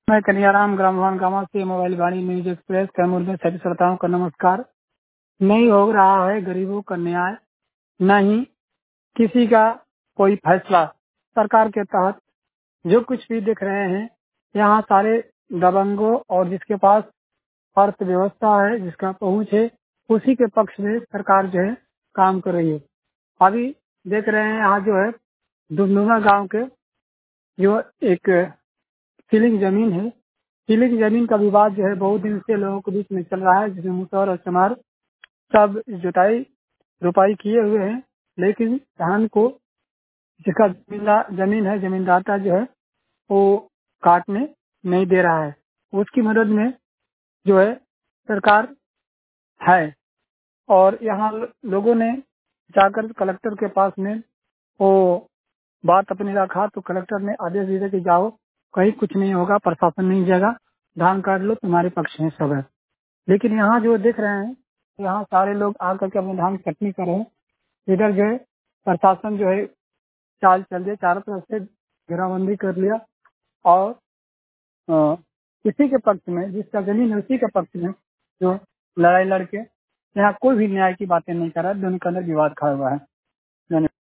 मैं कन्याराम ग्रामवान गामा से mobile Vani news express Kaimur में सभी श्रोताओं का नमस्कार। नहीं हो रहा है गरीबों का न्याय, न ही किसी का कोई फैसला। सरकार के तहत जो कुछ भी दिख रहे हैं, यहाँ सारे दबंगों और जिसके पास अर्थव्यवस्था है, जिसका पहुंच है, उसी के पक्ष में सरकार जो है काम कर रही है। अभी देख रहे हैं यहाँ जो है दुमदुमा गांव के जो एक सीलिंग जमीन है, सीलिंग जमीन का विवाद जो है बहुत दिन से लोगों के बीच में चल रहा है, जिसमें मुसहर और चमार सब जुताई रुपाई किए हुए हैं, लेकिन धान को जिसका जमीन है, जमींदाता जो है वो काटने नहीं दे रहा है। उसकी मदद में जो है सरकार है, और यहाँ लोगों ने जाकर कलेक्टर के पास में वो बात अपनी रखा, तो कलेक्टर ने आदेश दिया कि जाओ, कहीं कुछ नहीं होगा, प्रशासन नहीं जाएगा, धान काट लो, तुम्हारे पक्ष में सब है। लेकिन यहाँ जो देख रहे हैं, यहाँ सारे लोग आकर के अपने धान कटनी कर रहे हैं। इधर जो है प्रशासन जो है चाल चल दिया, चारों तरफ से घेराबंदी कर लिया, और इसी के पक्ष में जिसका जमीन है उसी के पक्ष में जो लड़ाई लड़के यहाँ कोई भी न्याय की बातें नहीं कर रहा है, दोनों के अंदर विवाद खड़ा हुआ है।